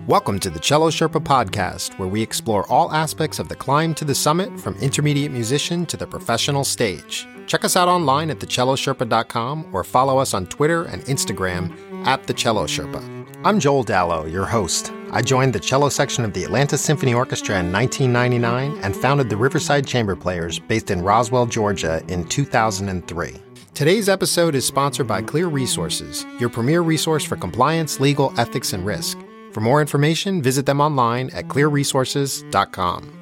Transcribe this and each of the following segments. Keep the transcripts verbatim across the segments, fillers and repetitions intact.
Welcome to the Cello Sherpa podcast, where we explore all aspects of the climb to the summit, from intermediate musician to the professional stage. Check us out online at the cello sherpa dot com or follow us on Twitter and Instagram at the Cello Sherpa. I'm Joel Dallow, your host. I joined the cello section of the Atlanta Symphony Orchestra in nineteen ninety-nine and founded the Riverside Chamber Players based in Roswell, Georgia in two thousand three. Today's episode is sponsored by Clear Resources, your premier resource for compliance, legal, ethics, and risk. For more information, visit them online at clear resources dot com.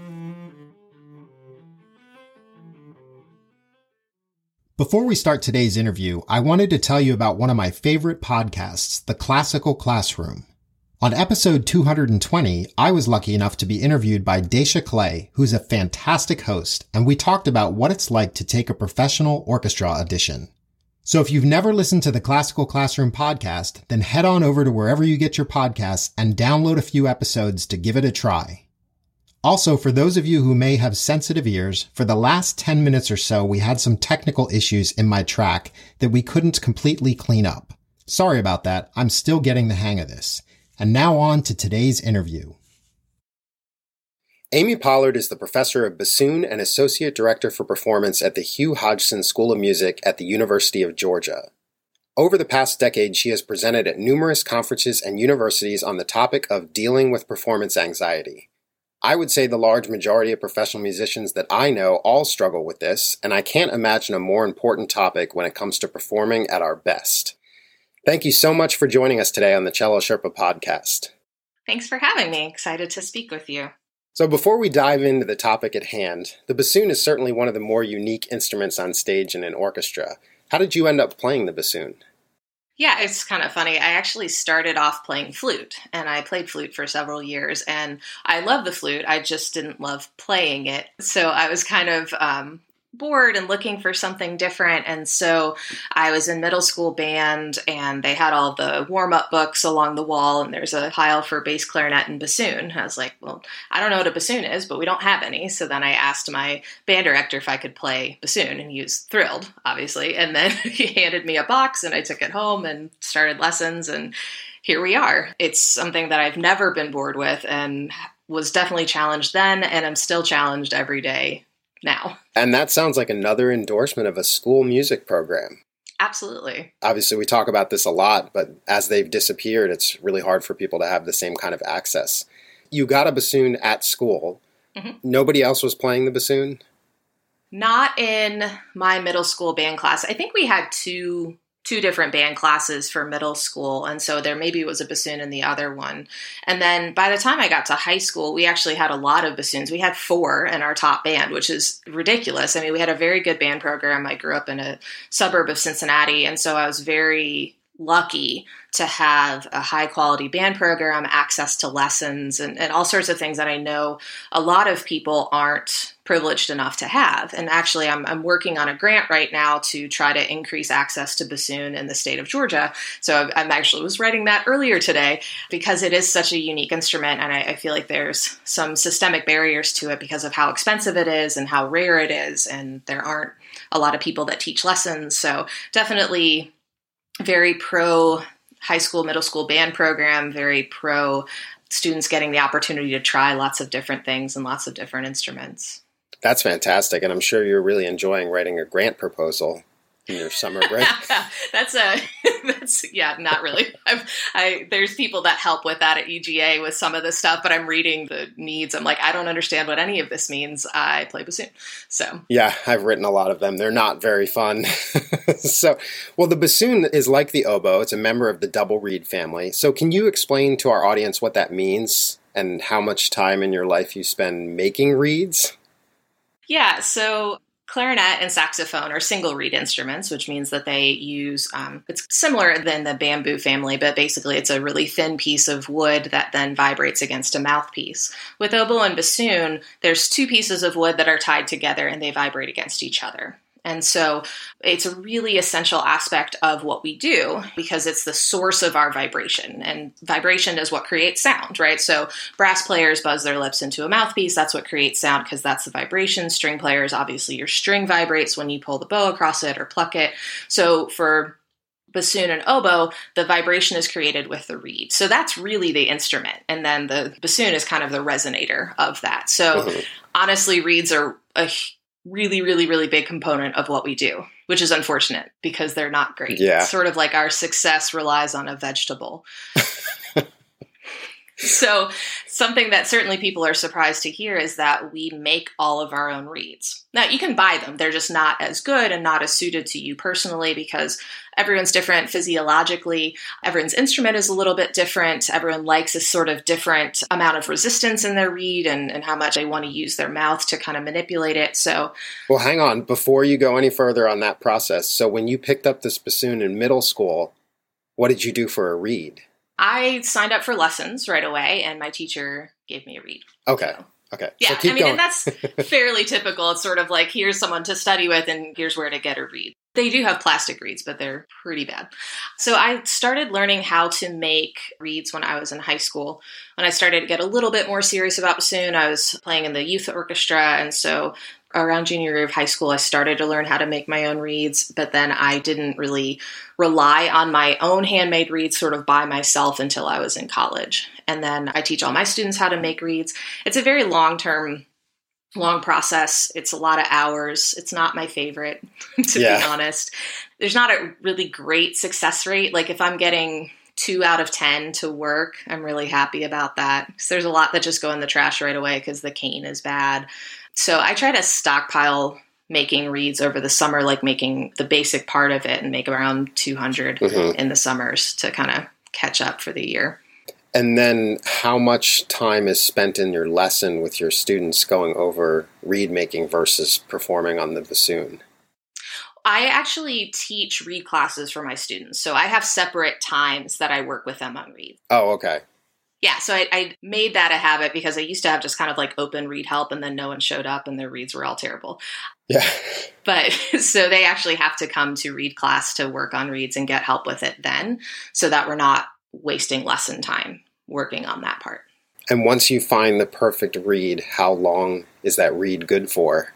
Before we start today's interview, I wanted to tell you about one of my favorite podcasts, The Classical Classroom. On episode two hundred twenty, I was lucky enough to be interviewed by Daisha Clay, who's a fantastic host, and we talked about what it's like to take a professional orchestra audition. So if you've never listened to the Classical Classroom podcast, then head on over to wherever you get your podcasts and download a few episodes to give it a try. Also, for those of you who may have sensitive ears, for the last ten minutes or so, we had some technical issues in my track that we couldn't completely clean up. Sorry about that. I'm still getting the hang of this. And now on to today's interview. Amy Pollard is the professor of bassoon and associate director for performance at the Hugh Hodgson School of Music at the University of Georgia. Over the past decade, she has presented at numerous conferences and universities on the topic of dealing with performance anxiety. I would say the large majority of professional musicians that I know all struggle with this, and I can't imagine a more important topic when it comes to performing at our best. Thank you so much for joining us today on the Cello Sherpa podcast. Thanks for having me. Excited to speak with you. So before we dive into the topic at hand, the bassoon is certainly one of the more unique instruments on stage in an orchestra. How did you end up playing the bassoon? Yeah, it's kind of funny. I actually started off playing flute, and I played flute for several years, and I love the flute. I just didn't love playing it. So I was kind of um, bored and looking for something different. And so I was in middle school band, and they had all the warm-up books along the wall, and there's a pile for bass clarinet and bassoon. I was like, well, I don't know what a bassoon is, but we don't have any. So then I asked my band director if I could play bassoon, and he was thrilled, obviously. And then he handed me a box, and I took it home and started lessons, and here we are. It's something that I've never been bored with, and was definitely challenged then, and I'm still challenged every day now. And that sounds like another endorsement of a school music program. Absolutely. Obviously, we talk about this a lot, but as they've disappeared, it's really hard for people to have the same kind of access. You got a bassoon at school. Mm-hmm. Nobody else was playing the bassoon? Not in my middle school band class. I think we had two two different band classes for middle school, and so there maybe was a bassoon in the other one. And then by the time I got to high school, we actually had a lot of bassoons. We had four in our top band, which is ridiculous. I mean, we had a very good band program. I grew up in a suburb of Cincinnati, and so I was very lucky to have a high quality band program, access to lessons, and, and all sorts of things that I know a lot of people aren't privileged enough to have. And actually, I'm, I'm working on a grant right now to try to increase access to bassoon in the state of Georgia. So I'm actually was writing that earlier today because it is such a unique instrument, and I, I feel like there's some systemic barriers to it because of how expensive it is and how rare it is, and there aren't a lot of people that teach lessons. So definitely very pro high school, middle school band program, very pro students getting the opportunity to try lots of different things and lots of different instruments. That's fantastic. And I'm sure you're really enjoying writing a grant proposal in your summer break. that's a, that's, yeah, not really. I'm, I, there's people that help with that at E G A with some of this stuff, but I'm reading the needs. I'm like, I don't understand what any of this means. I play bassoon. So, yeah, I've written a lot of them. They're not very fun. So, well, the bassoon is like the oboe. It's a member of the double reed family. So can you explain to our audience what that means and how much time in your life you spend making reeds? Yeah, so clarinet and saxophone are single reed instruments, which means that they use, um, it's similar than the bamboo family, but basically it's a really thin piece of wood that then vibrates against a mouthpiece. With oboe and bassoon, there's two pieces of wood that are tied together and they vibrate against each other. And so it's a really essential aspect of what we do because it's the source of our vibration. And vibration is what creates sound, right? So brass players buzz their lips into a mouthpiece. That's what creates sound because that's the vibration. String players, obviously your string vibrates when you pull the bow across it or pluck it. So for bassoon and oboe, the vibration is created with the reed. So that's really the instrument. And then the bassoon is kind of the resonator of that. So mm-hmm. honestly, reeds are a really, really, really big component of what we do, which is unfortunate because they're not great. Yeah. It's sort of like our success relies on a vegetable. So something that certainly people are surprised to hear is that we make all of our own reeds. Now, you can buy them. They're just not as good and not as suited to you personally because everyone's different physiologically. Everyone's instrument is a little bit different. Everyone likes a sort of different amount of resistance in their reed and, and how much they want to use their mouth to kind of manipulate it. So, well, hang on. Before you go any further on that process, so when you picked up this bassoon in middle school, what did you do for a reed? I signed up for lessons right away, and my teacher gave me a reed. Okay. So, okay. Yeah, so keep I mean, going. and that's fairly typical. It's sort of like, here's someone to study with, and here's where to get a reed. They do have plastic reeds, but they're pretty bad. So I started learning how to make reeds when I was in high school. When I started to get a little bit more serious about bassoon, I was playing in the youth orchestra, and so around junior year of high school, I started to learn how to make my own reeds, but then I didn't really rely on my own handmade reeds sort of by myself until I was in college. And then I teach all my students how to make reeds. It's a very long-term, long process. It's a lot of hours. It's not my favorite, to yeah. be honest. There's not a really great success rate. Like if I'm getting two out of ten to work, I'm really happy about that. Because there's a lot that just go in the trash right away because the cane is bad. So I try to stockpile making reeds over the summer, like making the basic part of it and make around two hundred mm-hmm. in the summers to kind of catch up for the year. And then how much time is spent in your lesson with your students going over reed making versus performing on the bassoon? I actually teach reed classes for my students. So I have separate times that I work with them on reed. Oh, okay. Yeah, so I, I made that a habit because I used to have just kind of like open reed help and then no one showed up and their reeds were all terrible. Yeah. But so they actually have to come to reed class to work on reeds and get help with it then so that we're not wasting lesson time working on that part. And once you find the perfect reed, how long is that reed good for?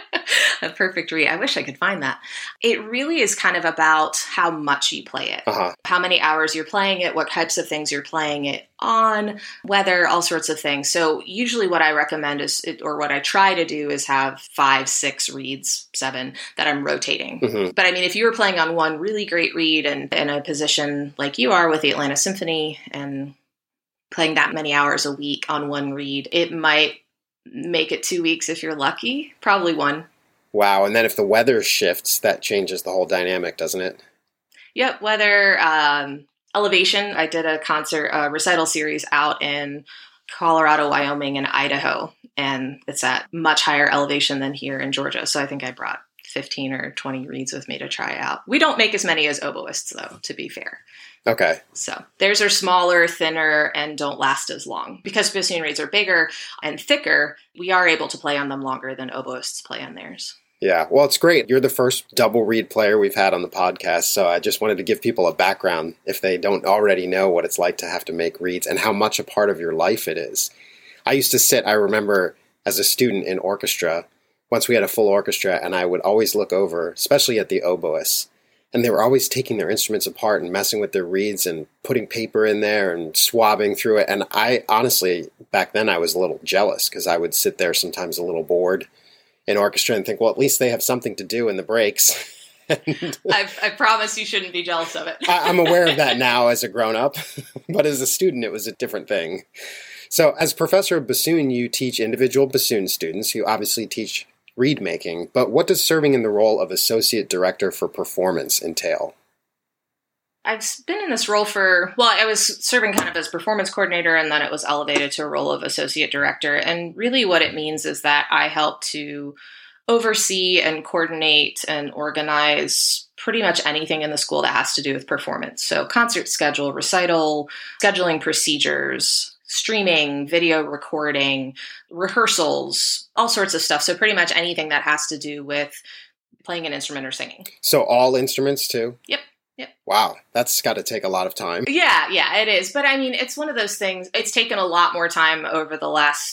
A perfect reed. I wish I could find that. It really is kind of about how much you play it, uh-huh. how many hours you're playing it, what types of things you're playing it on, weather, all sorts of things. So usually what I recommend is, or what I try to do is have five, six reeds, seven that I'm rotating. Mm-hmm. But I mean, if you were playing on one really great reed and in a position like you are with the Atlanta Symphony and playing that many hours a week on one reed, it might make it two weeks if you're lucky, probably one. Wow. And then if the weather shifts, that changes the whole dynamic, doesn't it? Yep. Weather, um, elevation. I did a concert, a recital series out in Colorado, Wyoming, and Idaho. And it's at much higher elevation than here in Georgia. So I think I brought fifteen or twenty reeds with me to try out. We don't make as many as oboists, though, to be fair. Okay. So theirs are smaller, thinner, and don't last as long. Because bassoon reeds are bigger and thicker, we are able to play on them longer than oboists play on theirs. Yeah, well, it's great. You're the first double reed player we've had on the podcast, so I just wanted to give people a background if they don't already know what it's like to have to make reeds and how much a part of your life it is. I used to sit, I remember, as a student in orchestra, once we had a full orchestra, and I would always look over, especially at the oboists, and they were always taking their instruments apart and messing with their reeds and putting paper in there and swabbing through it. And I honestly, back then I was a little jealous because I would sit there sometimes a little bored in orchestra and think, well, at least they have something to do in the breaks. I, I promise you shouldn't be jealous of it. I, I'm aware of that now as a grown-up, but as a student, it was a different thing. So as professor of bassoon, you teach individual bassoon students. You obviously teach reed making, but what does serving in the role of associate director for performance entail? I've been in this role for, well, I was serving kind of as performance coordinator, and then it was elevated to a role of associate director. And really what it means is that I help to oversee and coordinate and organize pretty much anything in the school that has to do with performance. So concert schedule, recital, scheduling procedures, streaming, video recording, rehearsals, all sorts of stuff. So pretty much anything that has to do with playing an instrument or singing. So all instruments too? Yep. Yep. Wow, that's got to take a lot of time. Yeah, yeah, it is. But I mean, it's one of those things, it's taken a lot more time over the last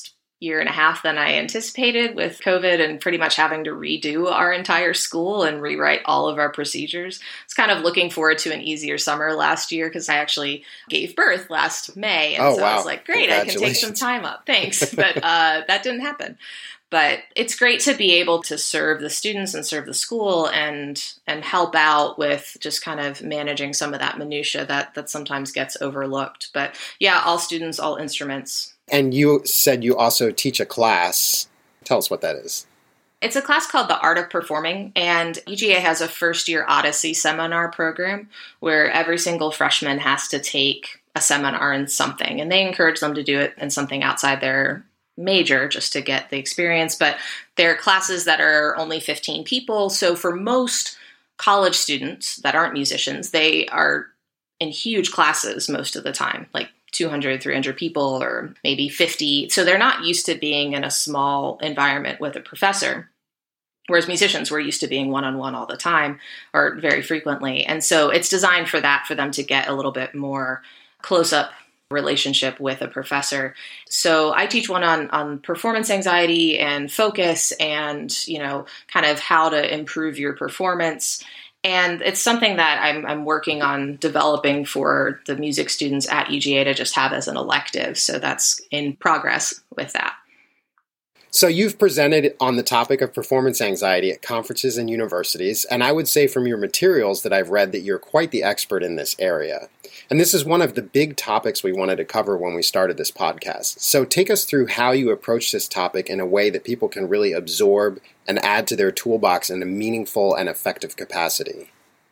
year and a half than I anticipated with COVID and pretty much having to redo our entire school and rewrite all of our procedures. I was kind of looking forward to an easier summer last year because I actually gave birth last May. And oh, so wow. I was like, great, I can take some time up. Thanks. But uh, that didn't happen. But it's great to be able to serve the students and serve the school and and help out with just kind of managing some of that minutia that, that sometimes gets overlooked. But yeah, all students, all instruments. And you said you also teach a class. Tell us what that is. It's a class called The Art of Performing, and E G A has a first-year Odyssey seminar program where every single freshman has to take a seminar in something, and they encourage them to do it in something outside their major just to get the experience. But they're classes that are only fifteen people, so for most college students that aren't musicians, they are in huge classes most of the time, like two hundred, three hundred people, or maybe fifty. So they're not used to being in a small environment with a professor, whereas musicians were used to being one-on-one all the time or very frequently. And so it's designed for that, for them to get a little bit more close-up relationship with a professor. So I teach one on, on performance anxiety and focus and, you know, kind of how to improve your performance. And it's something that I'm, I'm working on developing for the music students at E G A to just have as an elective. So that's in progress with that. So you've presented on the topic of performance anxiety at conferences and universities, and I would say from your materials that I've read that you're quite the expert in this area. And this is one of the big topics we wanted to cover when we started this podcast. So take us through how you approach this topic in a way that people can really absorb and add to their toolbox in a meaningful and effective capacity.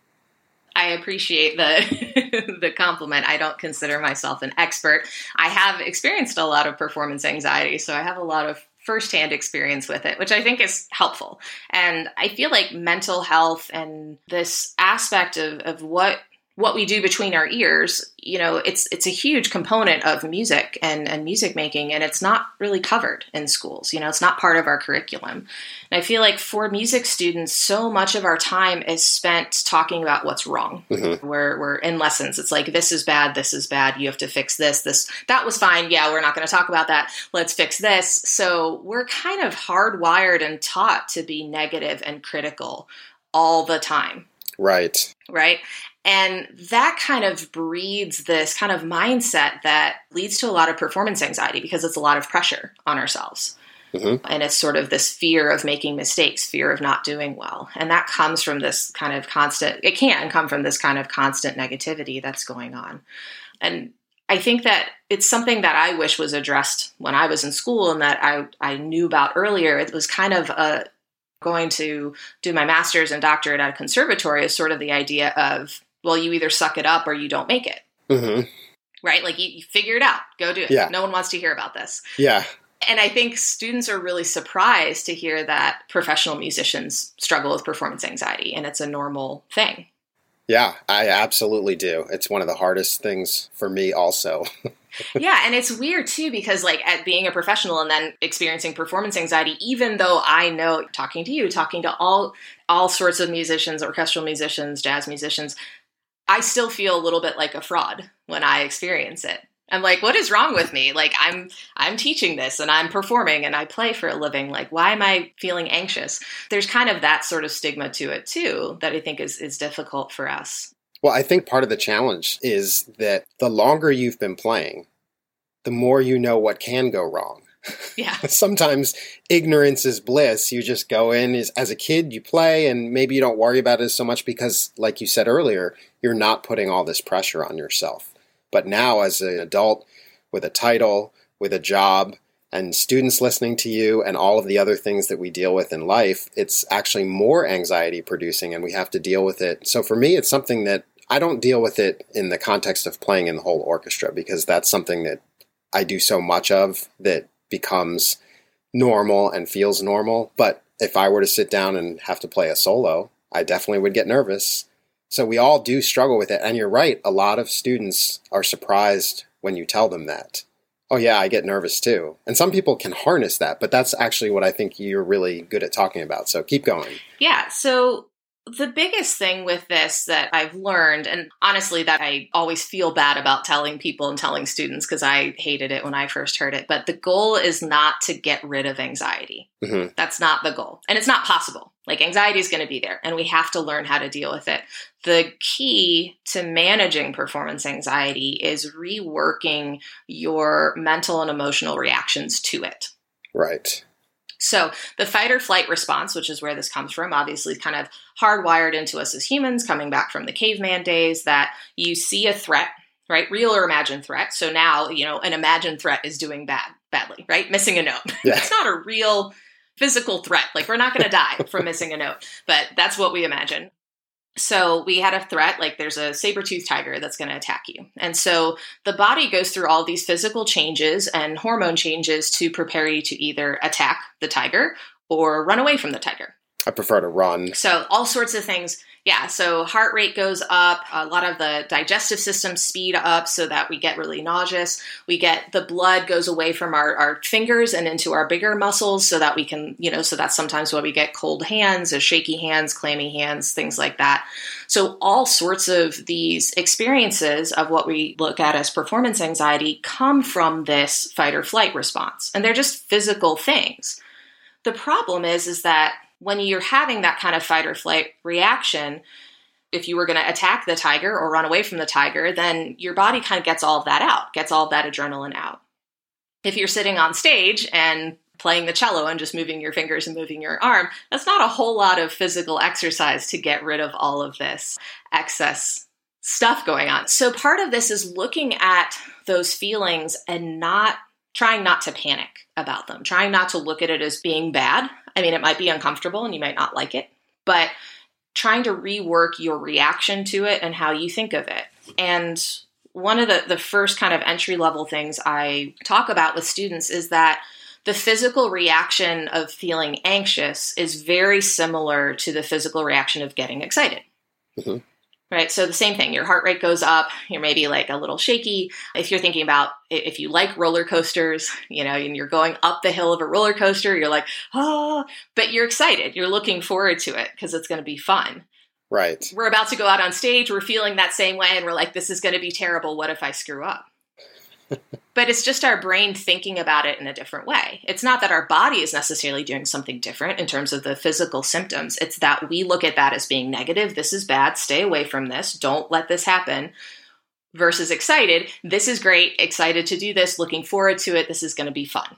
I appreciate the the compliment. I don't consider myself an expert. I have experienced a lot of performance anxiety, so I have a lot of firsthand experience with it, which I think is helpful. And I feel like mental health and this aspect of, of what what we do between our ears, you know, it's it's a huge component of music and, and music making, and it's not really covered in schools. You know, it's not part of our curriculum. And I feel like for music students, so much of our time is spent talking about what's wrong. Mm-hmm. We're, we're in lessons. It's like, this is bad, this is bad, you have to fix this, this, that was fine. Yeah, we're not going to talk about that. Let's fix this. So we're kind of hardwired and taught to be negative and critical all the time. Right. Right. And that kind of breeds this kind of mindset that leads to a lot of performance anxiety because it's a lot of pressure on ourselves. Mm-hmm. And it's sort of this fear of making mistakes, fear of not doing well. And that comes from this kind of constant, it can come from this kind of constant negativity that's going on. And I think that it's something that I wish was addressed when I was in school and that I, I knew about earlier. It was kind of a going to do my master's and doctorate at a conservatory is sort of the idea of, well, you either suck it up or you don't make it. Mm-hmm. Right? Like you, you figure it out, go do it. Yeah. No one wants to hear about this. Yeah. And I think students are really surprised to hear that professional musicians struggle with performance anxiety and it's a normal thing. Yeah, I absolutely do. It's one of the hardest things for me also. Yeah, and it's weird too because like at being a professional and then experiencing performance anxiety, even though I know talking to you, talking to all all sorts of musicians, orchestral musicians, jazz musicians, I still feel a little bit like a fraud when I experience it. I'm like, what is wrong with me? Like I'm I'm teaching this and I'm performing and I play for a living. Like, why am I feeling anxious? There's kind of that sort of stigma to it too that I think is is difficult for us. Well, I think part of the challenge is that the longer you've been playing, the more you know what can go wrong. Yeah. Sometimes ignorance is bliss. You just go in as, as a kid, you play, and maybe you don't worry about it so much because, like you said earlier, you're not putting all this pressure on yourself. But now as an adult with a title, with a job, and students listening to you and all of the other things that we deal with in life, it's actually more anxiety producing and we have to deal with it. So for me, it's something that I don't deal with it in the context of playing in the whole orchestra because that's something that I do so much of that becomes normal and feels normal. But if I were to sit down and have to play a solo, I definitely would get nervous. So we all do struggle with it. And you're right, a lot of students are surprised when you tell them that. Oh yeah, I get nervous too. And some people can harness that, but that's actually what I think you're really good at talking about. So keep going. Yeah. So The biggest thing with this that I've learned, and honestly that I always feel bad about telling people and telling students because I hated it when I first heard it, but the goal is not to get rid of anxiety. Mm-hmm. That's not the goal. And it's not possible. Like anxiety is going to be there and we have to learn how to deal with it. The key to managing performance anxiety is reworking your mental and emotional reactions to it. Right. So the fight or flight response, which is where this comes from, obviously kind of hardwired into us as humans, coming back from the caveman days, that you see a threat, right? Real or imagined threat. So now, you know, an imagined threat is doing bad, badly, right? Missing a note. Yeah. It's not a real physical threat. Like we're not going to die from missing a note, but that's what we imagine. So we had a threat, like there's a saber-toothed tiger that's going to attack you. And so the body goes through all these physical changes and hormone changes to prepare you to either attack the tiger or run away from the tiger. I prefer to run. So all sorts of things. Yeah. So heart rate goes up. A lot of the digestive system speed up so that we get really nauseous. We get the blood goes away from our, our fingers and into our bigger muscles so that we can, you know, so that's sometimes why we get cold hands or shaky hands, clammy hands, things like that. So all sorts of these experiences of what we look at as performance anxiety come from this fight or flight response. And they're just physical things. The problem is, is that when you're having that kind of fight or flight reaction, if you were going to attack the tiger or run away from the tiger, then your body kind of gets all of that out, gets all of that adrenaline out. If you're sitting on stage and playing the cello and just moving your fingers and moving your arm, that's not a whole lot of physical exercise to get rid of all of this excess stuff going on. So part of this is looking at those feelings and not trying not to panic about them, trying not to look at it as being bad. I mean, it might be uncomfortable and you might not like it, but trying to rework your reaction to it and how you think of it. And one of the, the first kind of entry level things I talk about with students is that the physical reaction of feeling anxious is very similar to the physical reaction of getting excited. Mm-hmm. Right. So the same thing, your heart rate goes up, you're maybe like a little shaky. If you're thinking about, if you like roller coasters, you know, and you're going up the hill of a roller coaster, you're like, oh, but you're excited. You're looking forward to it because it's going to be fun. Right. We're about to go out on stage. We're feeling that same way. And we're like, this is going to be terrible. What if I screw up? But it's just our brain thinking about it in a different way. It's not that our body is necessarily doing something different in terms of the physical symptoms. It's that we look at that as being negative. This is bad. Stay away from this. Don't let this happen. Versus excited. This is great. Excited to do this. Looking forward to it. This is going to be fun.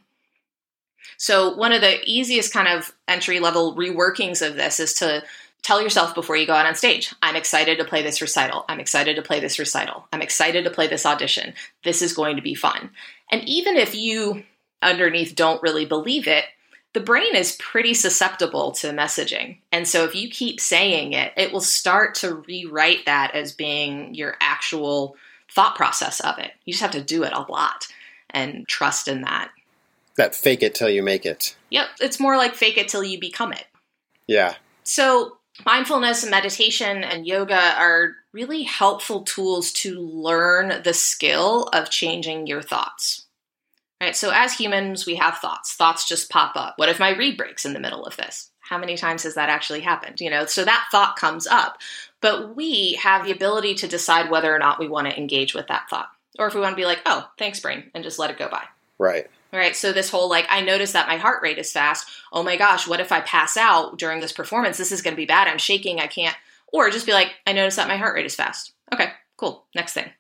So one of the easiest kind of entry level reworkings of this is to tell yourself before you go out on stage, I'm excited to play this recital. I'm excited to play this recital. I'm excited to play this audition. This is going to be fun. And even if you underneath don't really believe it, the brain is pretty susceptible to messaging. And so if you keep saying it, it will start to rewrite that as being your actual thought process of it. You just have to do it a lot and trust in that. That fake it till you make it. Yep. It's more like fake it till you become it. Yeah. So mindfulness and meditation and yoga are really helpful tools to learn the skill of changing your thoughts. Right? So as humans, we have thoughts. Thoughts just pop up. What if my reed breaks in the middle of this? How many times has that actually happened? You know, so that thought comes up. But we have the ability to decide whether or not we want to engage with that thought. Or if we want to be like, oh, thanks, brain, and just let it go by. Right. All right. So this whole, like, I noticed that my heart rate is fast. Oh my gosh, what if I pass out during this performance? This is going to be bad. I'm shaking. I can't. Or just be like, I noticed that my heart rate is fast. Okay, cool. Next thing.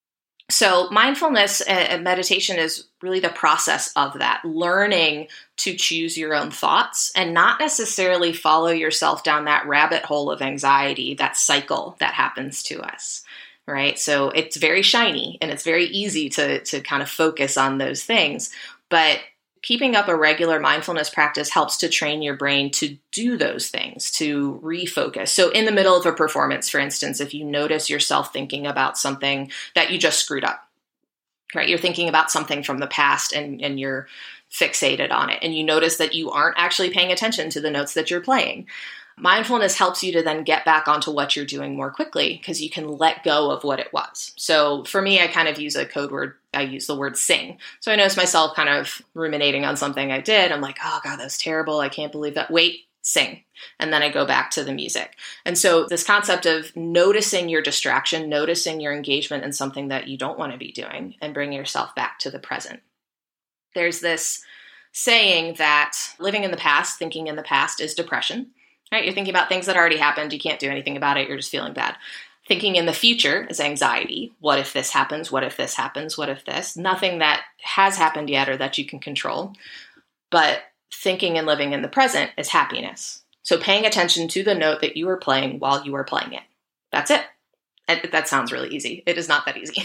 So mindfulness and meditation is really the process of that, learning to choose your own thoughts and not necessarily follow yourself down that rabbit hole of anxiety, that cycle that happens to us. Right. So it's very shiny and it's very easy to, to kind of focus on those things. But keeping up a regular mindfulness practice helps to train your brain to do those things, to refocus. So in the middle of a performance, for instance, if you notice yourself thinking about something that you just screwed up, right? You're thinking about something from the past and, and you're fixated on it. And you notice that you aren't actually paying attention to the notes that you're playing. Mindfulness helps you to then get back onto what you're doing more quickly because you can let go of what it was. So for me, I kind of use a code word. I use the word sing. So I noticed myself kind of ruminating on something I did. I'm like, oh God, that was terrible. I can't believe that. Wait, sing. And then I go back to the music. And so this concept of noticing your distraction, noticing your engagement in something that you don't want to be doing, and bringing yourself back to the present. There's this saying that living in the past, thinking in the past is depression, right? You're thinking about things that already happened. You can't do anything about it. You're just feeling bad. Thinking in the future is anxiety. What if this happens? What if this happens? What if this? Nothing that has happened yet or that you can control. But thinking and living in the present is happiness. So paying attention to the note that you are playing while you are playing it. That's it. And that sounds really easy. It is not that easy.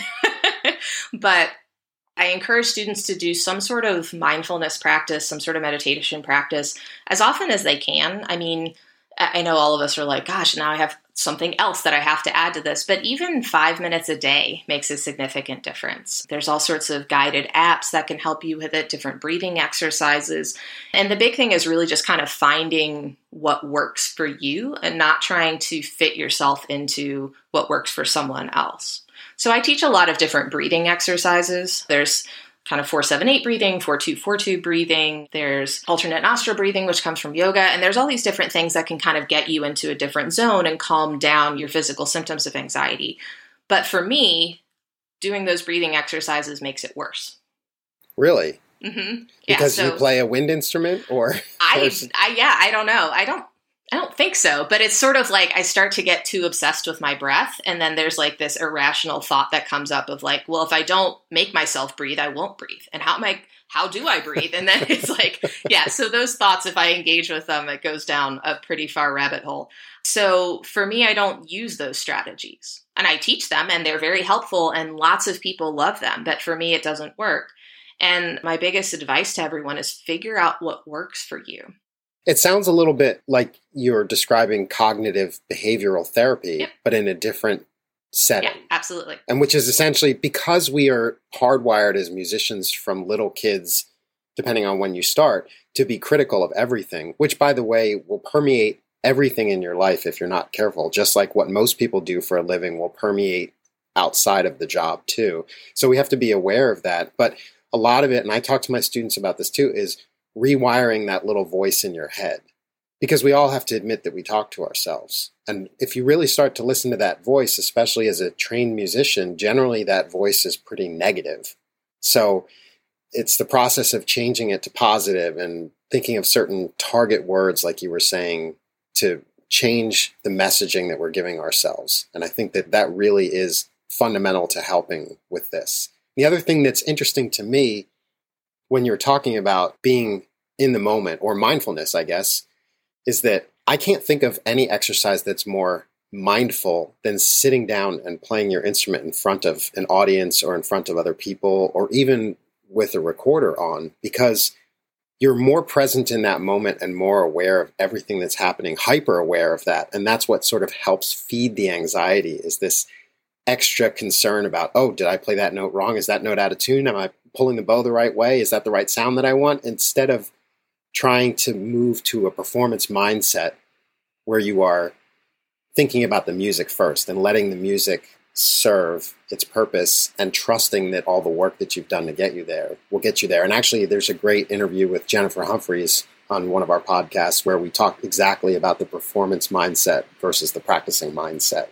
But I encourage students to do some sort of mindfulness practice, some sort of meditation practice as often as they can. I mean, I know all of us are like, gosh, now I have something else that I have to add to this. But even five minutes a day makes a significant difference. There's all sorts of guided apps that can help you with it, different breathing exercises. And the big thing is really just kind of finding what works for you and not trying to fit yourself into what works for someone else. So I teach a lot of different breathing exercises. There's kind of four seven eight breathing, four two four two breathing. There's alternate nostril breathing, which comes from yoga. And there's all these different things that can kind of get you into a different zone and calm down your physical symptoms of anxiety. But for me, doing those breathing exercises makes it worse. Really? Mm-hmm. Because yeah, so you play a wind instrument, or? I, I, yeah, I don't know. I don't. I don't think so, but it's sort of like I start to get too obsessed with my breath. And then there's like this irrational thought that comes up of like, well, if I don't make myself breathe, I won't breathe. And how am I, how do I breathe? And then it's like, yeah, so those thoughts, if I engage with them, it goes down a pretty far rabbit hole. So for me, I don't use those strategies, and I teach them and they're very helpful and lots of people love them. But for me, it doesn't work. And my biggest advice to everyone is figure out what works for you. It sounds a little bit like you're describing cognitive behavioral therapy, yep. but in a different setting. Yeah, absolutely. And which is essentially because we are hardwired as musicians from little kids, depending on when you start, to be critical of everything, which, by the way, will permeate everything in your life if you're not careful, just like what most people do for a living will permeate outside of the job too. So we have to be aware of that. But a lot of it, and I talk to my students about this too, is rewiring that little voice in your head, because we all have to admit that we talk to ourselves. And if you really start to listen to that voice, especially as a trained musician, generally that voice is pretty negative. So it's the process of changing it to positive and thinking of certain target words, like you were saying, to change the messaging that we're giving ourselves. And I think that that really is fundamental to helping with this. The other thing that's interesting to me when you're talking about being in the moment, or mindfulness, I guess, is that I can't think of any exercise that's more mindful than sitting down and playing your instrument in front of an audience or in front of other people, or even with a recorder on, because you're more present in that moment and more aware of everything that's happening, hyper aware of that. And that's what sort of helps feed the anxiety, is this extra concern about, oh, did I play that note wrong? Is that note out of tune? Am I pulling the bow the right way? Is that the right sound that I want? Instead of trying to move to a performance mindset where you are thinking about the music first and letting the music serve its purpose and trusting that all the work that you've done to get you there will get you there. And actually, there's a great interview with Jennifer Humphreys on one of our podcasts where we talk exactly about the performance mindset versus the practicing mindset.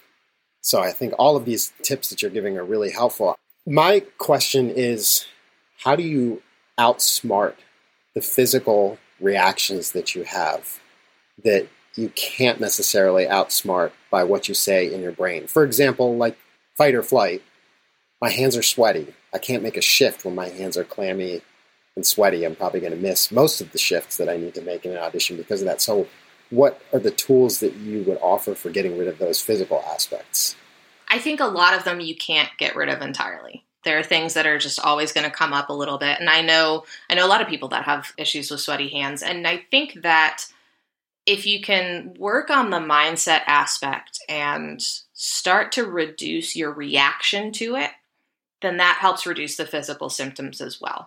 So I think all of these tips that you're giving are really helpful. My question is, how do you outsmart the physical reactions that you have that you can't necessarily outsmart by what you say in your brain? For example, like fight or flight, my hands are sweaty. I can't make a shift when my hands are clammy and sweaty. I'm probably going to miss most of the shifts that I need to make in an audition because of that. So what are the tools that you would offer for getting rid of those physical aspects? I think a lot of them you can't get rid of entirely. There are things that are just always going to come up a little bit. And I know, I know a lot of people that have issues with sweaty hands. And I think that if you can work on the mindset aspect and start to reduce your reaction to it, then that helps reduce the physical symptoms as well.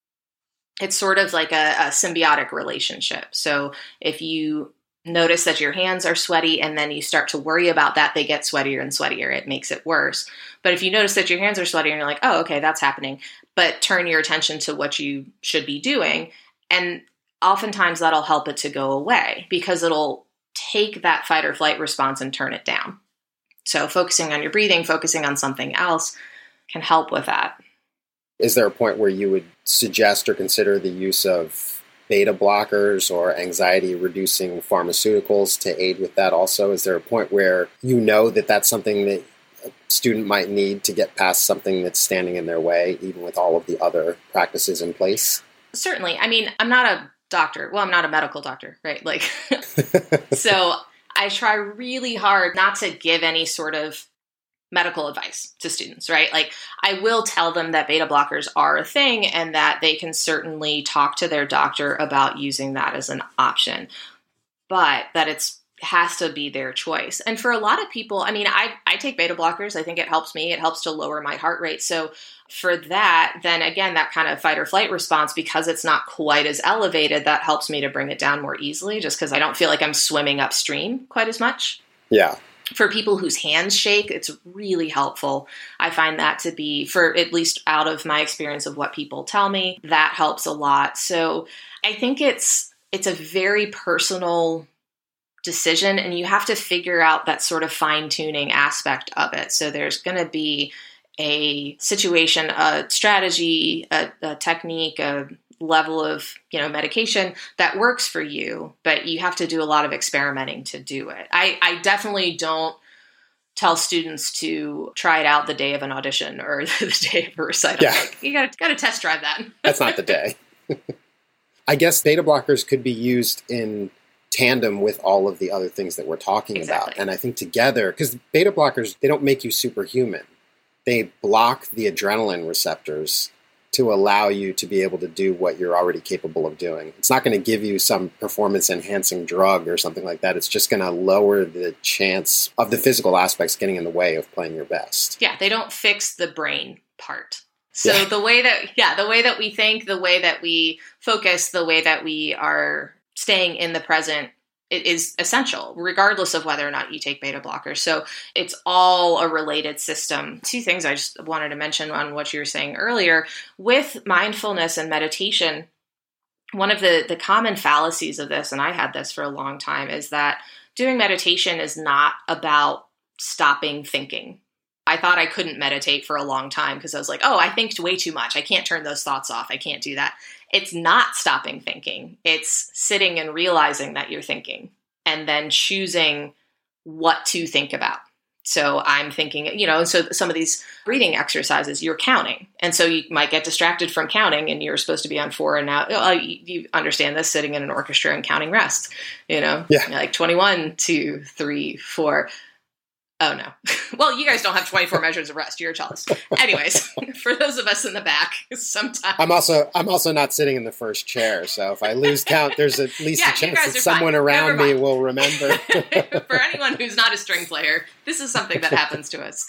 It's sort of like a, a symbiotic relationship. So if you notice that your hands are sweaty and then you start to worry about that, they get sweatier and sweatier. It makes it worse. But if you notice that your hands are sweaty and you're like, oh, okay, that's happening, but turn your attention to what you should be doing. And oftentimes that'll help it to go away because it'll take that fight or flight response and turn it down. So focusing on your breathing, focusing on something else can help with that. Is there a point where you would suggest or consider the use of beta blockers or anxiety-reducing pharmaceuticals to aid with that also? Is there a point where you know that that's something that a student might need to get past something that's standing in their way, even with all of the other practices in place? Certainly. I mean, I'm not a doctor. Well, I'm not a medical doctor, right? Like, so I try really hard not to give any sort of medical advice to students, right? Like, I will tell them that beta blockers are a thing and that they can certainly talk to their doctor about using that as an option, but that it's has to be their choice. And for a lot of people, I mean, I, I take beta blockers. I think it helps me. It helps to lower my heart rate. So for that, then again, that kind of fight or flight response, because it's not quite as elevated, that helps me to bring it down more easily just because I don't feel like I'm swimming upstream quite as much. Yeah. For people whose hands shake, it's really helpful. I find that to be, for at least out of my experience of what people tell me, that helps a lot. So I think it's it's a very personal decision, and you have to figure out that sort of fine-tuning aspect of it. So there's going to be a situation, a strategy, a, a technique, a level of, you know, medication that works for you, but you have to do a lot of experimenting to do it. I, I definitely don't tell students to try it out the day of an audition or the day of a recital. Yeah. Like, you got got to test drive that. That's not the day. I guess beta blockers could be used in tandem with all of the other things that we're talking Exactly. about. And I think together, because beta blockers, they don't make you superhuman. They block the adrenaline receptors to allow you to be able to do what you're already capable of doing. It's not going to give you some performance-enhancing drug or something like that. It's just going to lower the chance of the physical aspects getting in the way of playing your best. Yeah, they don't fix the brain part. So Yeah. the way that, yeah, the way that we think, the way that we focus, the way that we are staying in the present, it is essential, regardless of whether or not you take beta blockers. So it's all a related system. Two things I just wanted to mention on what you were saying earlier. With mindfulness and meditation, one of the, the common fallacies of this, and I had this for a long time, is that doing meditation is not about stopping thinking. I thought I couldn't meditate for a long time because I was like, oh, I think way too much. I can't turn those thoughts off. I can't do that. It's not stopping thinking. It's sitting and realizing that you're thinking and then choosing what to think about. So I'm thinking, you know, so some of these breathing exercises, you're counting. And so you might get distracted from counting and you're supposed to be on four. And now oh, you, you understand this, sitting in an orchestra and counting rests, you know, Yeah. like twenty-one, two, three, four. Oh, no. Well, you guys don't have twenty-four measures of rest. You're a cellist. Anyways, for those of us in the back, sometimes. I'm also I'm also not sitting in the first chair, so if I lose count, there's at least Yeah, a you chance guys that are someone fine. around Never me mind. will remember. For anyone who's not a string player, this is something that happens to us.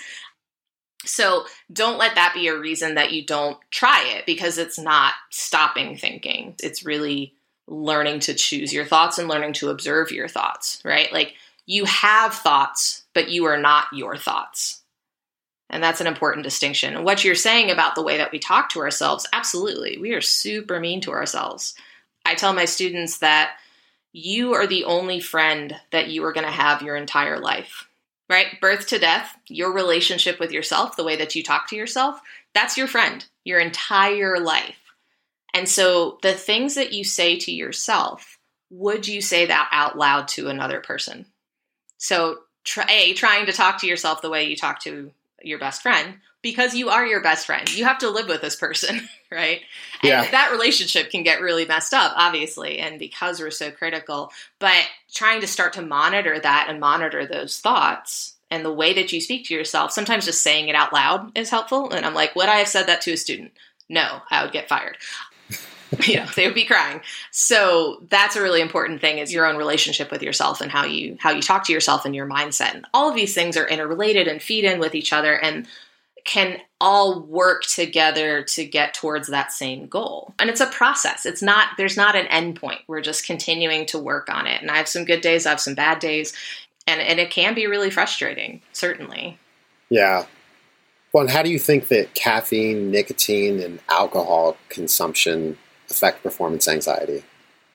So don't let that be a reason that you don't try it, because it's not stopping thinking. It's really learning to choose your thoughts and learning to observe your thoughts, right? Like, you have thoughts, but you are not your thoughts. And that's an important distinction. And what you're saying about the way that we talk to ourselves, absolutely. We are super mean to ourselves. I tell my students that you are the only friend that you are going to have your entire life, right? Birth to death, your relationship with yourself, the way that you talk to yourself, that's your friend your entire life. And so the things that you say to yourself, would you say that out loud to another person? So try, A, trying to talk to yourself the way you talk to your best friend, because you are your best friend. You have to live with this person, right? And Yeah. that relationship can get really messed up, obviously, and because we're so critical. But trying to start to monitor that and monitor those thoughts and the way that you speak to yourself, sometimes just saying it out loud is helpful. And I'm like, would I have said that to a student? No, I would get fired. You know, they would be crying. So that's a really important thing, is your own relationship with yourself and how you how you talk to yourself and your mindset. And all of these things are interrelated and feed in with each other and can all work together to get towards that same goal. And it's a process. It's not, there's not an end point. We're just continuing to work on it. And I have some good days, I have some bad days, and, and it can be really frustrating, certainly. Yeah. Well, and how do you think that caffeine, nicotine, and alcohol consumption affect performance anxiety?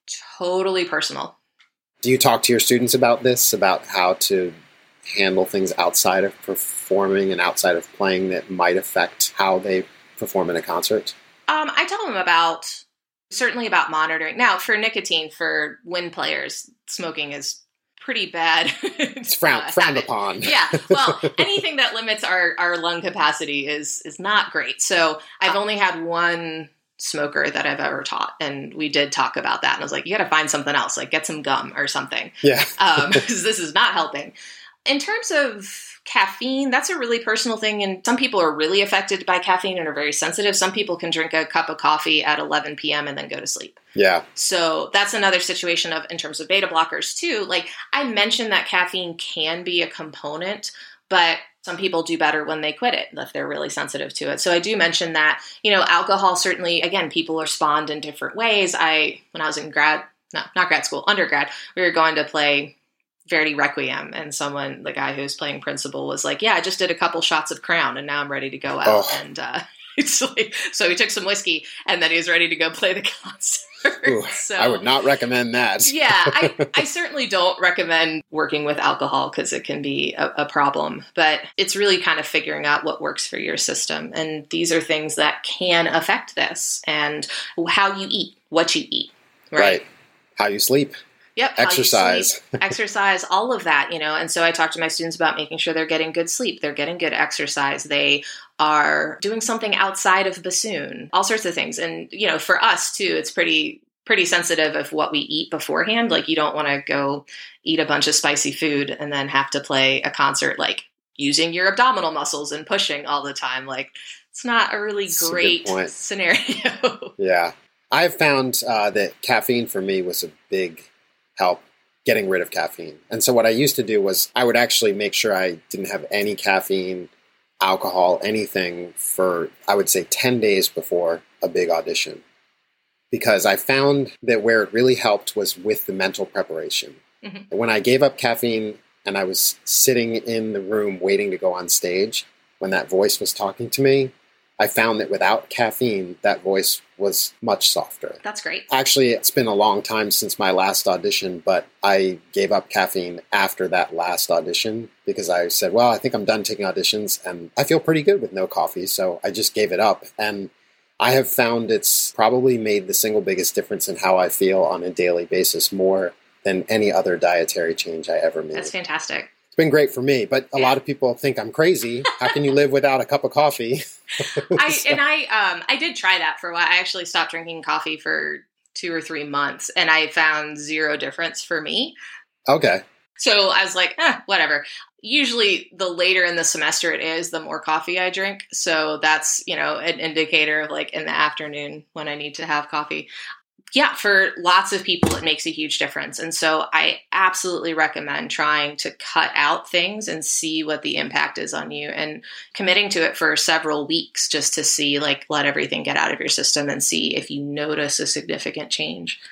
totally personal. Do you talk to your students about this, about how to handle things outside of performing and outside of playing that might affect how they perform in a concert? Um, I tell them about, certainly about monitoring. Now, for nicotine, for wind players, smoking is pretty bad. It's frowned, uh, frowned upon. Yeah. Well, anything that limits our, our lung capacity is is not great. So I've only had one smoker that I've ever taught, and we did talk about that. And I was like, you got to find something else, like get some gum or something. Yeah. um, because this is not helping. In terms of caffeine, that's a really personal thing. And some people are really affected by caffeine and are very sensitive. Some people can drink a cup of coffee at eleven p.m. and then go to sleep. Yeah. So that's another situation of, in terms of beta blockers too. Like I mentioned that caffeine can be a component, but some people do better when they quit it if they're really sensitive to it. So I do mention that, you know, alcohol certainly, again, people are spawned in different ways. I, when I was in grad, no, not grad school, undergrad, we were going to play Verdi Requiem, and someone, the guy who was playing principal, was like, yeah, I just did a couple shots of Crown and now I'm ready to go out. Oh. And uh, it's like, so he took some whiskey and then he was ready to go play the concert. Ooh, so, I would not recommend that. yeah, I, I certainly don't recommend working with alcohol because it can be a, a problem. But it's really kind of figuring out what works for your system. And these are things that can affect this, and how you eat, what you eat. Right. right. How you sleep. Yep. Exercise. Sleep, exercise, all of that, you know. And so I talk to my students about making sure they're getting good sleep, they're getting good exercise, they are doing something outside of bassoon, all sorts of things. And, you know, for us too, it's pretty pretty sensitive of what we eat beforehand. Like you don't want to go eat a bunch of spicy food and then have to play a concert like using your abdominal muscles and pushing all the time. Like it's not a really That's great a scenario. Yeah. I've found uh, that caffeine for me was a big help getting rid of caffeine. And so what I used to do was I would actually make sure I didn't have any caffeine, alcohol, anything for, I would say, ten days before a big audition. Because I found that where it really helped was with the mental preparation. Mm-hmm. When I gave up caffeine and I was sitting in the room waiting to go on stage, when that voice was talking to me, I found that without caffeine, that voice was much softer. That's great. Actually, it's been a long time since my last audition, but I gave up caffeine after that last audition because I said, well, I think I'm done taking auditions and I feel pretty good with no coffee. So I just gave it up. And I have found it's probably made the single biggest difference in how I feel on a daily basis, more than any other dietary change I ever made. That's fantastic. It's been great for me, but a yeah. lot of people think I'm crazy. How can you live without a cup of coffee? I so. And I um I did try that for a while. I actually stopped drinking coffee for two or three months, and I found zero difference for me. Okay. So I was like, eh, whatever. Usually the later in the semester it is, the more coffee I drink. So that's, you know, an indicator of like in the afternoon when I need to have coffee. Yeah, for lots of people, it makes a huge difference. And so I absolutely recommend trying to cut out things and see what the impact is on you, and committing to it for several weeks just to see, like, let everything get out of your system and see if you notice a significant change.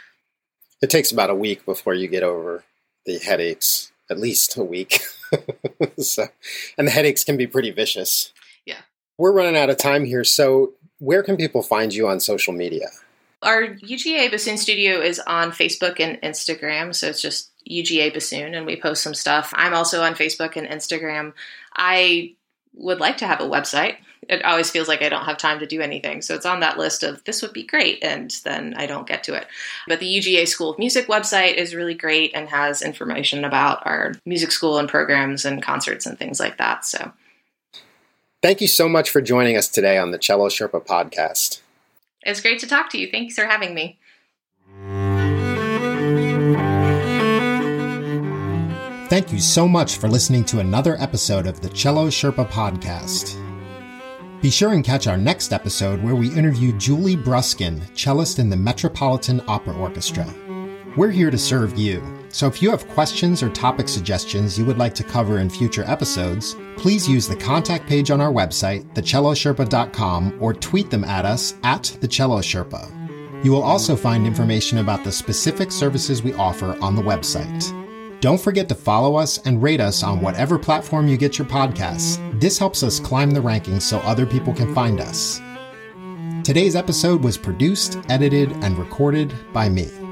It takes about a week before you get over the headaches, at least a week. so, and the headaches can be pretty vicious. Yeah. We're running out of time here. So where can people find you on social media? Our U G A Bassoon Studio is on Facebook and Instagram, so it's just U G A Bassoon, and we post some stuff. I'm also on Facebook and Instagram. I would like to have a website. It always feels like I don't have time to do anything, so it's on that list of this would be great, and then I don't get to it. But the U G A School of Music website is really great and has information about our music school and programs and concerts and things like that. So, thank you so much for joining us today on the Cello Sherpa podcast. It's great to talk to you. Thanks for having me. Thank you so much for listening to another episode of the Cello Sherpa podcast. Be sure and catch our next episode where we interview Julie Bruskin, cellist in the Metropolitan Opera Orchestra. We're here to serve you, so if you have questions or topic suggestions you would like to cover in future episodes, please use the contact page on our website, the cello sherpa dot com, or tweet them at us at thecellosherpa. You will also find information about the specific services we offer on the website. Don't forget to follow us and rate us on whatever platform you get your podcasts. This helps us climb the rankings so other people can find us. Today's episode was produced, edited, and recorded by me.